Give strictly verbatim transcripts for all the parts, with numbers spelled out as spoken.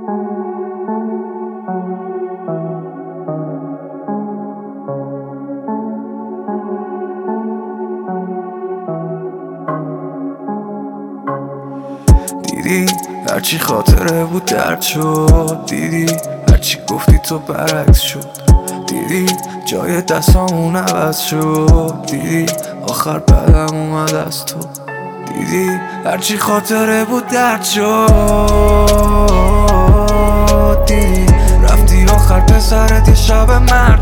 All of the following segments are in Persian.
دیدی هرچی خاطره بود درد شد، دیدی هرچی گفتی تو برعکس شد، دیدی جای دستامون عوض شد، دیدی آخر بعدم اومد از تو، دیدی هرچی خاطره بود درد شد، دیدی رفتی آخر پسرت یه شب مرد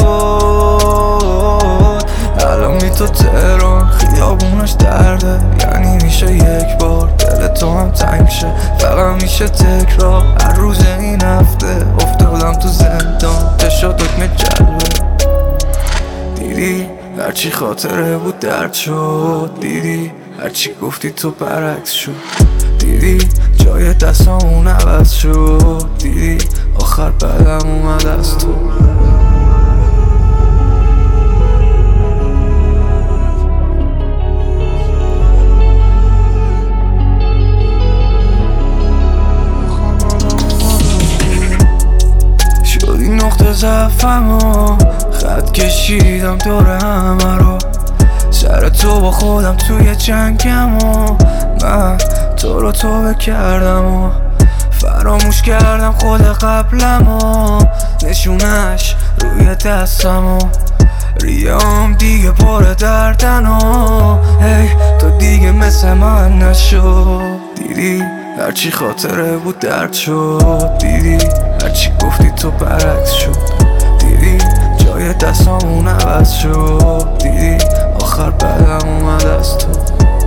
شد. الان بی تو تهران خیابونش درده، یعنی میشه یک بار دل تو هم تنگ شه، فقط میشه تکرار هر روز این هفته افتادم تو زندان تشا دکمه جلوه. دیدی هرچی خاطره بود درد شد، دیدی هرچی گفتی تو برعکس شد، دیدی جای دستامون عوض شد، دیدی آخر بعدم اومد از تو. شدی نقطه ضعفم و خط کشیدم دور همه رو، سر تو با خودم توی جنگم و من تو رو توبه کردم و فراموش کردم خود قبلم و نشونش روی دستم و ریام دیگه پر دردن و هی تو دیگه مثل من نشو. دیدی هرچی خاطره بود درد شد، دیدی هرچی گفتی تو برعکس شد، دیدی جای دستامون عوض شد، دیدی آخر بعدم اومد از تو.